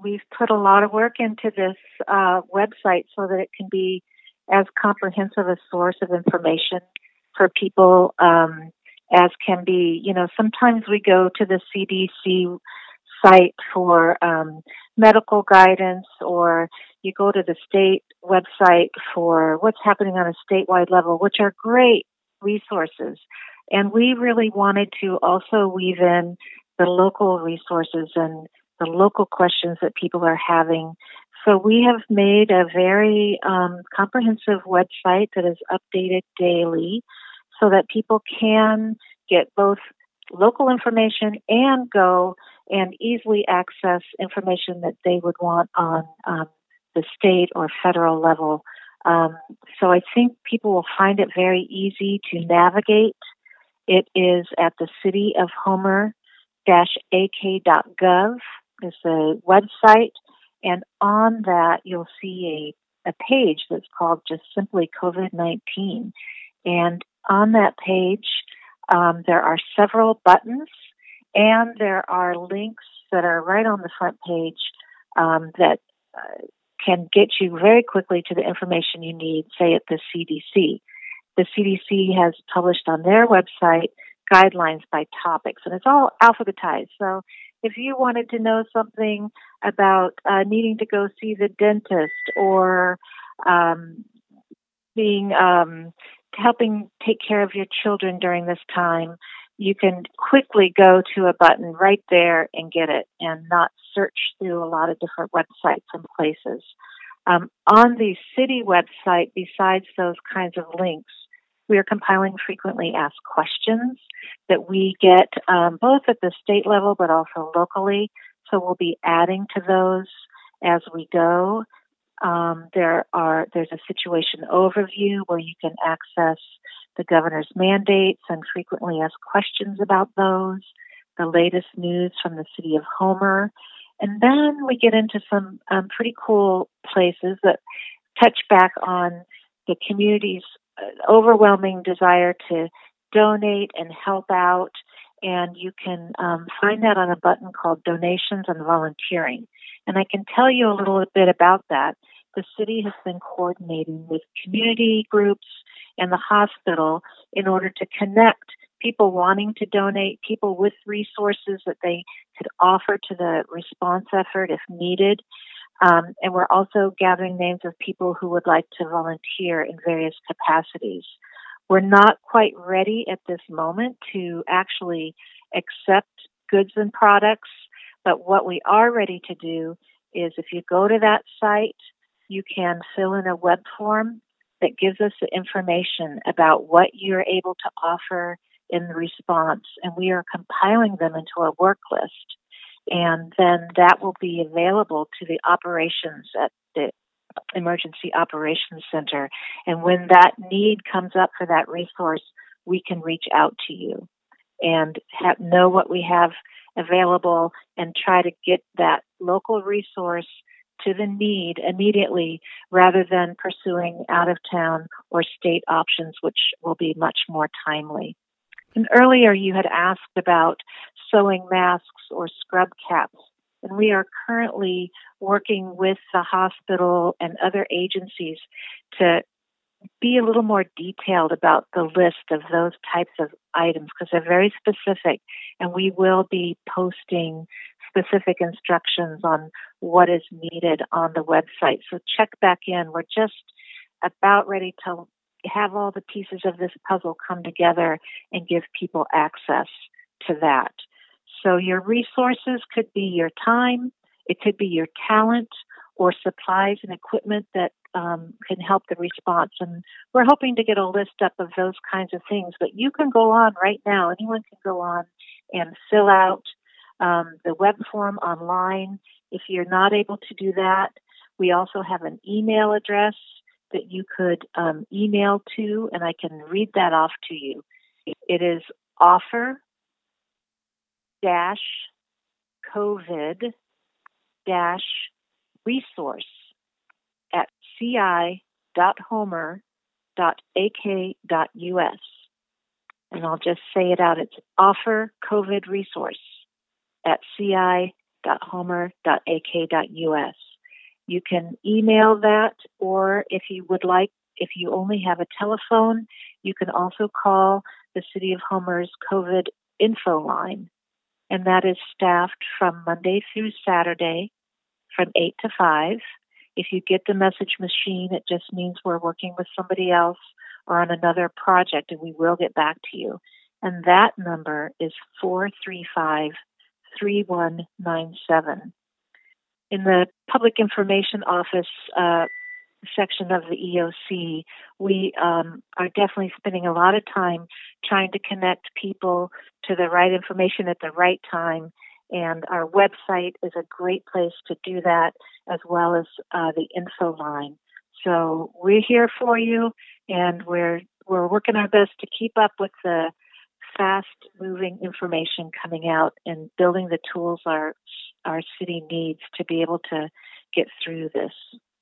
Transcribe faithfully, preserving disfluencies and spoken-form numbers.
we've put a lot of work into this uh, website so that it can be as comprehensive a source of information for people um, as can be. You know, sometimes we go to the C D C site for um, medical guidance, or you go to the state website for what's happening on a statewide level, which are great resources. And we really wanted to also weave in the local resources and the local questions that people are having. So we have made a very um, comprehensive website that is updated daily so that people can get both local information and go and easily access information that they would want on um, the state or federal level. Um, so I think people will find it very easy to navigate. It is at the city of Homer A K dot gov is the website, and on that you'll see a, a page that's called just simply COVID nineteen. And on that page, um, there are several buttons, and there are links that are right on the front page um, that uh, can get you very quickly to the information you need, say at the C D C. The C D C has published on their website guidelines by topics, and it's all alphabetized. So if you wanted to know something about uh, needing to go see the dentist or um, being um, helping take care of your children during this time, you can quickly go to a button right there and get it, and not search through a lot of different websites and places. Um, on the city website, besides those kinds of links, we are compiling frequently asked questions that we get um, both at the state level but also locally. So we'll be adding to those as we go. Um, there are there's a situation overview where you can access the governor's mandates and frequently asked questions about those, the latest news from the city of Homer. And then we get into some um, pretty cool places that touch back on the community's overwhelming desire to donate and help out. And you can um, find that on a button called Donations and Volunteering. And I can tell you a little bit about that. The city has been coordinating with community groups and the hospital in order to connect people wanting to donate, people with resources that they could offer to the response effort if needed. Um, and we're also gathering names of people who would like to volunteer in various capacities. We're not quite ready at this moment to actually accept goods and products, but what we are ready to do is if you go to that site, you can fill in a web form that gives us the information about what you're able to offer in the response, and we are compiling them into a work list. And then that will be available to the operations at the Emergency Operations Center. And when that need comes up for that resource, we can reach out to you and have, know what we have available and try to get that local resource to the need immediately rather than pursuing out-of-town or state options, which will be much more timely. And earlier you had asked about sewing masks or scrub caps, and we are currently working with the hospital and other agencies to be a little more detailed about the list of those types of items because they're very specific, and we will be posting specific instructions on what is needed on the website. So check back in. We're just about ready to have all the pieces of this puzzle come together and give people access to that. So your resources could be your time, it could be your talent, or supplies and equipment that um, can help the response. And we're hoping to get a list up of those kinds of things. But you can go on right now. Anyone can go on and fill out um, the web form online. If you're not able to do that, we also have an email address that you could um, email to, and I can read that off to you. It is offer dash COVID dash resource at ci dot homer dot a k dot u s. And I'll just say it out. It's offer COVID resource at ci dot homer dot a k dot u s. You can email that, or if you would like, if you only have a telephone, you can also call the City of Homer's COVID info line, and that is staffed from Monday through Saturday from eight to five. If you get the message machine, it just means we're working with somebody else or on another project, and we will get back to you. And that number is four three five, three one nine seven. In the Public Information Office uh, section of the E O C, we um, are definitely spending a lot of time trying to connect people to the right information at the right time, and our website is a great place to do that, as well as uh, the info line. So we're here for you, and we're we're working our best to keep up with the fast-moving information coming out and building the tools our our city needs to be able to get through this.